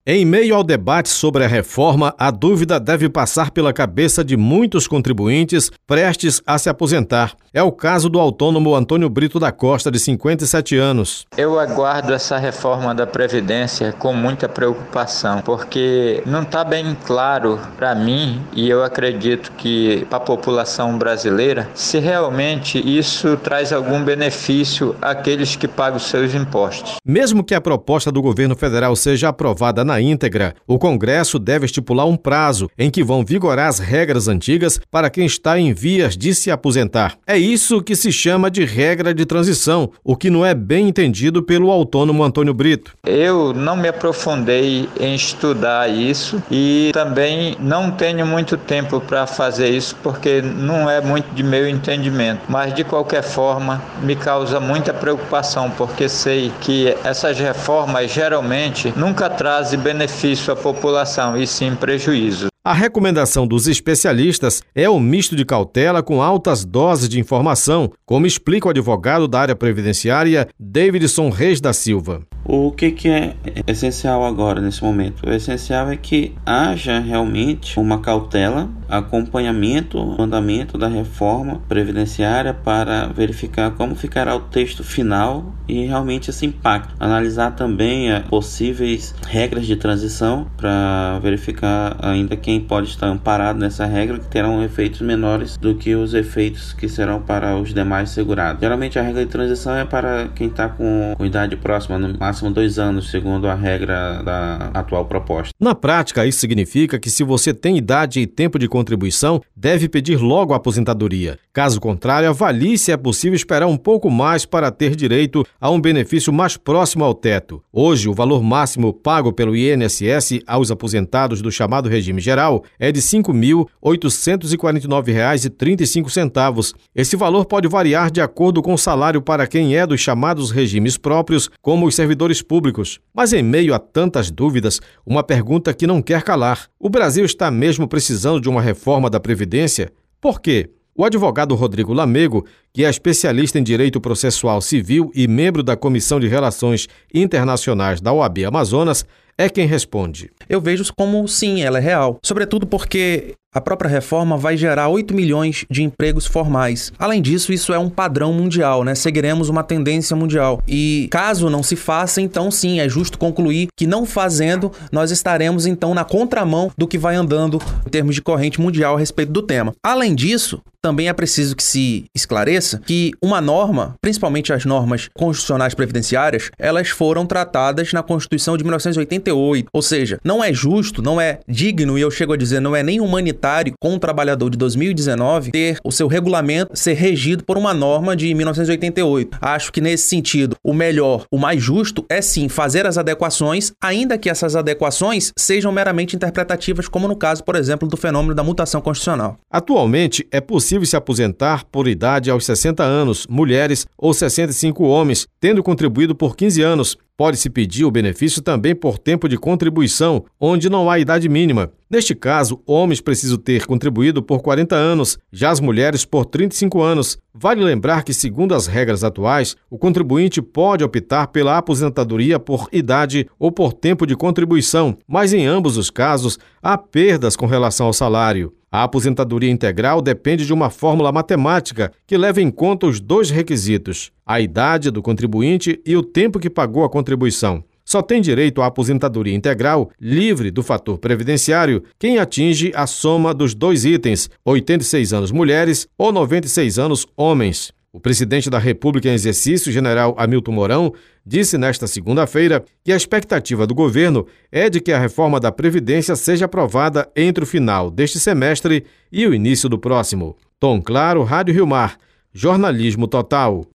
Em meio ao debate sobre a reforma, a dúvida deve passar pela cabeça de muitos contribuintes prestes a se aposentar. É o caso do autônomo Antônio Brito da Costa, de 57 anos. Eu aguardo essa reforma da Previdência com muita preocupação, porque não está bem claro para mim, e eu acredito que para a população brasileira, se realmente isso traz algum benefício àqueles que pagam seus impostos. Mesmo que a proposta do governo federal seja aprovada na íntegra, o Congresso deve estipular um prazo em que vão vigorar as regras antigas para quem está em vias de se aposentar. É isso que se chama de regra de transição, o que não é bem entendido pelo autônomo Antônio Brito. Eu não me aprofundei em estudar isso e também não tenho muito tempo para fazer isso porque não é muito de meu entendimento. Mas de qualquer forma me causa muita preocupação porque sei que essas reformas geralmente nunca trazem benefício à população e sim prejuízo. A recomendação dos especialistas é o misto de cautela com altas doses de informação, como explica o advogado da área previdenciária, Davidson Reis da Silva. O que é essencial agora, nesse momento? O essencial é que haja realmente uma cautela, acompanhamento, andamento da reforma previdenciária para verificar como ficará o texto final e realmente esse impacto. Analisar também possíveis regras de transição para verificar ainda quem pode estar amparado nessa regra, que terão efeitos menores do que os efeitos que serão para os demais segurados. Geralmente a regra de transição é para quem está com idade próxima, no máximo 2 anos, segundo a regra da atual proposta. Na prática, isso significa que se você tem idade e tempo de contribuição, deve pedir logo a aposentadoria. Caso contrário, avalie se é possível esperar um pouco mais para ter direito a um benefício mais próximo ao teto. Hoje, o valor máximo pago pelo INSS aos aposentados do chamado regime geral é de R$ 5.849,35. Esse valor pode variar de acordo com o salário para quem é dos chamados regimes próprios, como os servidores públicos. Mas em meio a tantas dúvidas, uma pergunta que não quer calar. O Brasil está mesmo precisando de uma reforma da Previdência? Por quê? O advogado Rodrigo Lamego, que é especialista em direito processual civil e membro da Comissão de Relações Internacionais da OAB Amazonas, é quem responde. Eu vejo como sim, ela é real. Sobretudo porque a própria reforma vai gerar 8 milhões de empregos formais. Além disso, isso é um padrão mundial, né? Seguiremos uma tendência mundial. E caso não se faça, então sim, é justo concluir que não fazendo, nós estaremos então na contramão do que vai andando em termos de corrente mundial a respeito do tema. Além disso, também é preciso que se esclareça que uma norma, principalmente as normas constitucionais previdenciárias, elas foram tratadas na Constituição de 1988. Ou seja, não é justo, não é digno, e eu chego a dizer, não é nem humanitário com um trabalhador de 2019 ter o seu regulamento ser regido por uma norma de 1988. Acho que nesse sentido, o melhor, o mais justo é sim fazer as adequações, ainda que essas adequações sejam meramente interpretativas, como no caso, por exemplo, do fenômeno da mutação constitucional. Atualmente, é possível se aposentar por idade aos 60 anos, mulheres, ou 65 homens, tendo contribuído por 15 anos. Pode-se pedir o benefício também por tempo de contribuição, onde não há idade mínima. Neste caso, homens precisam ter contribuído por 40 anos, já as mulheres por 35 anos. Vale lembrar que, segundo as regras atuais, o contribuinte pode optar pela aposentadoria por idade ou por tempo de contribuição, mas em ambos os casos há perdas com relação ao salário. A aposentadoria integral depende de uma fórmula matemática que leva em conta os dois requisitos: a idade do contribuinte e o tempo que pagou a contribuição. Só tem direito à aposentadoria integral, livre do fator previdenciário, quem atinge a soma dos dois itens, 86 anos mulheres ou 96 anos homens. O presidente da República em exercício, general Hamilton Mourão, disse nesta segunda-feira que a expectativa do governo é de que a reforma da Previdência seja aprovada entre o final deste semestre e o início do próximo. Tom Claro, Rádio Rio Mar, jornalismo total.